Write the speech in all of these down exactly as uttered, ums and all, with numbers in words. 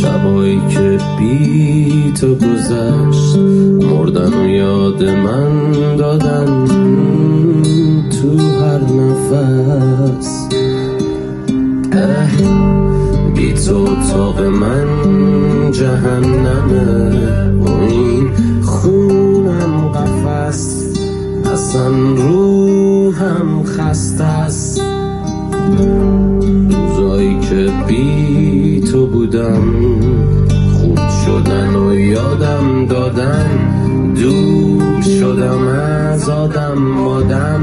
شبایی که بی تو گذشت، مردن و یاد من دادن تو هر نفس. بی تو اتاق من جهنمه و این خونم قفس، اصلا روحم خسته است. روزایی که بی تو بودم خوب شدن و یادم دادن، دور شدم از آدم آدم.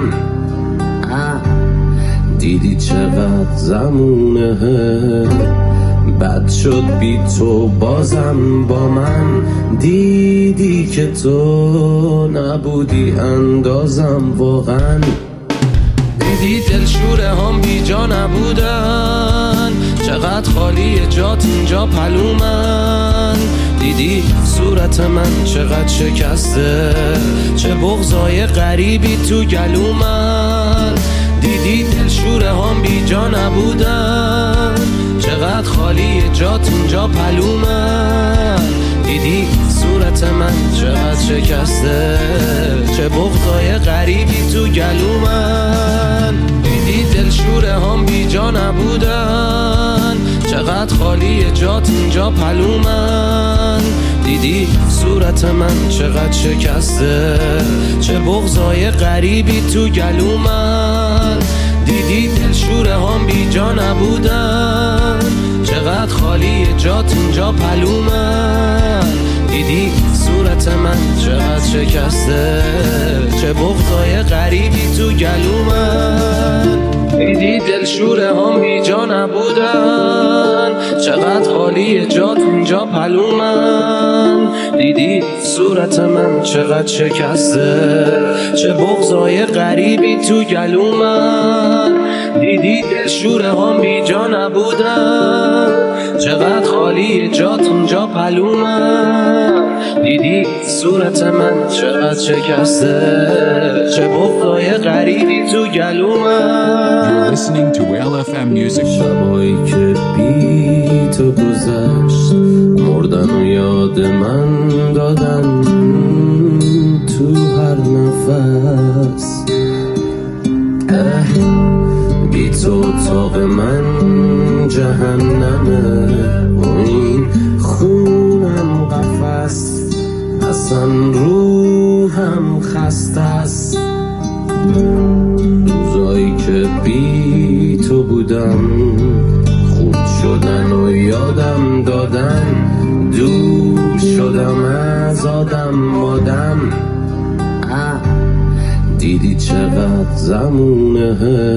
دیدی چقدر زمونه بد شد بی تو بازم با من، دیدی که تو نبودی اندازم واقعا. دیدی دلشوره هم بی جا نبودن، چقدر خالی جات اینجا پلومن. دیدی صورت من چقدر شکسته، چه بغضای غریبی تو گلومن. دیدی دلشوره هم بی جا نبودن، چقدر خالی جات اینجا پلومن. دیدی صورت من چقدر شکسته، چه بغضای غریبی تو گلومن. دیدی دلشوره هم بی جا نبودن، چقدر خالی جات اینجا پلومن. دیدی صورت من چقدر شکسته، چه بغضای غریبی تو گلومن. دیدی دلشوره هم بی جا نبودن، چقدر خالی جات اینجا پلومن. دیدی صورت من چقدر شکسته، چه بغضای غریبی تو گلومن. دیدی دلشوره هم بی جا نبودن، چقدر خالی جات اینجا پلومن. دیدی صورت من چقدر شکسته، چه بغضای غریبی تو گلومن. دیدی دلشوره هم بی جا نبودن، چقدر خالی جات اینجا پلومن. دیدی صورت من چقدر شکسته، چه بغضای غریبی تو گلومن. You're listening to L F M Music. شبایی که بی تو گذشت، مردن و یاد من دادن تو هر نفس. بی تو اتاق من جهنمه و این خونم قفس، اصلا روحم خسته است. روزایی که بی تو بودم خوب شدن و یادم دادن، دور شدم از آدم آدم. دیدی چقدر زمونه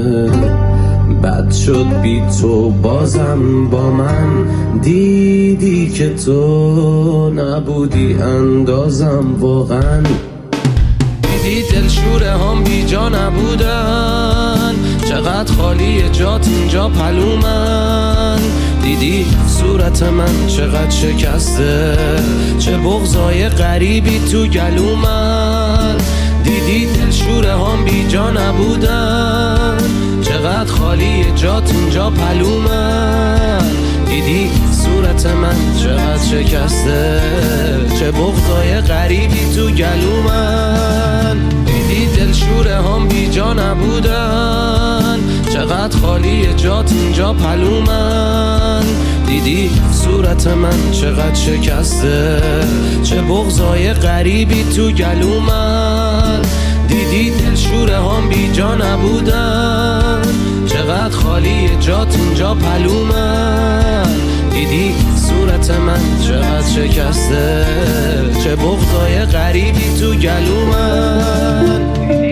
بد شد بی تو بازم با من، دیدی که تو نبودی اندازم واقعا. دیدی دلشوره هم بی جا نبودن، چقدر خالی جات اینجا پلومن. دیدی صورت من چقدر شکسته، چه بغضای غریبی تو گلومن. دیدی دلشوره هم بی جا نبودن، چقدر خالی جات اینجا پلومن. دیدی صورت من چقدر شکسته، چه بغضای غریبی تو گلومن. دیدی دلشوره هم بی جا نبودن، چقدر خالی جات اینجا پلومن. دیدی صورت من چقدر شکسته، چه بغضای غریبی تو گلومن. دیدی دلشوره هم بی جا نبودن، چقدر خالی جات اینجا پلومن. دیدی صورت من چقدر شکسته، چه بغضای غریبی تو گلومن.